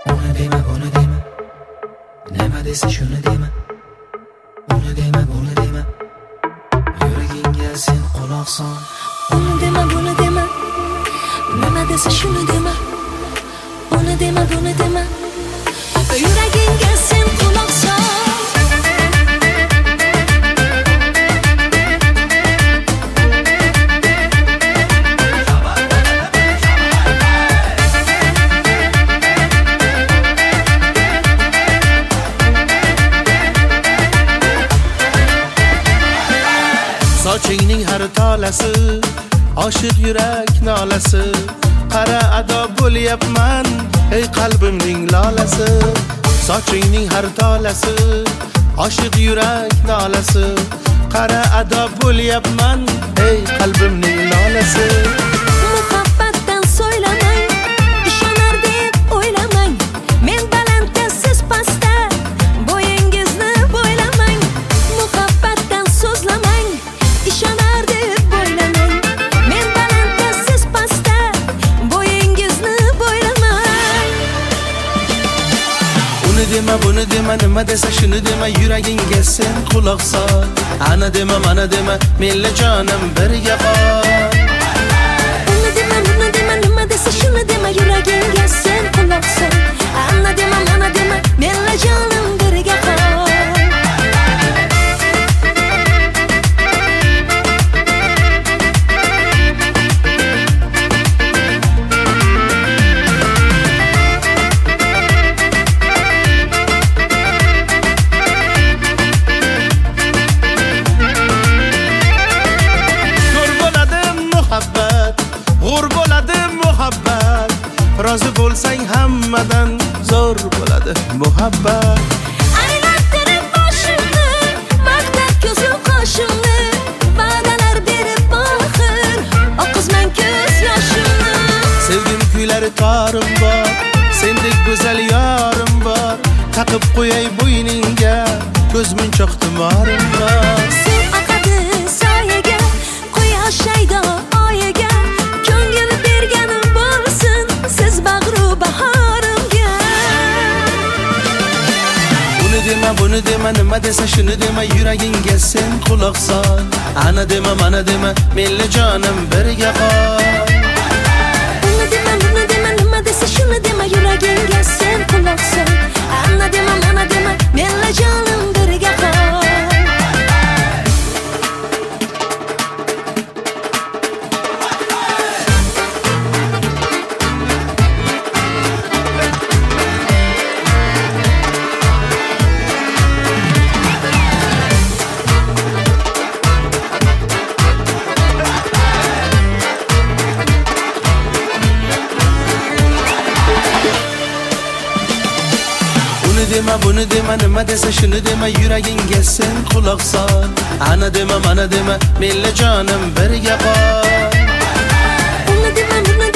Uni dema, buni dema, nima desa shuni dema. Uni dema, buni dema, yuragingga sen quloq sol. Uni dema, buni dema, nima desa shuni dema. Uni dema, buni dema, yuragingga sen quloq sol. Sochingning har tolasi, oshiq yurak nolasi. Qara ado bo'lyapman, ey qalbimning lolasi. Sochingning har tolasi, oshiq yurak nolasi. Qara ado bo'lyapman, ey qalbimning lolasi. Muhabbatdan so'ylamang, ishonar deb o'ylamang. Men balandda, siz pastda, bo'yingizni bo'ylamang. Muhabbatdan so'zlamang, ishonar deb o'ylamang. Men balandda, siz pastda, bo'yingizni bo'ylamang. Uni dema, buni dema, nima desa shuni dema. Yuragingga sen quloq sol. Ana dema, mana dema, menla jonim birga qol. Uni dema, buni dema, nima desa shuni dema. Yuragingga sen quloq sol. Ana dema, mana dema, menla jonim birga qol. Rozi bo'lsang hammadan zo'r bo'ladi muhabbat. Aylantirib boshimni, maqtab ko'zim qoshimni, va'dalar berib oxir oqizman ko'z yoshimni. Sevgim kuylar torim bor, sendek go'zal yorim bor. Taqib qo'yay bo'yningga, ko'zmunchoq tumorim bor. Suv oqadi soyaga, quyosh shaydo oyiga. Ko'ngil berganim bo'lsin, siz bag'ru bahorimga. Uni dema, buni dema, nima desa shuni dema. Yuragingga sen quloq sol. Ana dema, mana dema, menla jonim birga qol. Uni dema, buni dema, nima desa shuni dema. Yuragingga sen quloq sol. Ana dema, mana dema, menla jonim birga qol. Dema, buni dema, nima desa shuni dema. Yuragingga sen quloq sol. Ana dema, mana dema, menla jonim birga qol. Uni dema, buni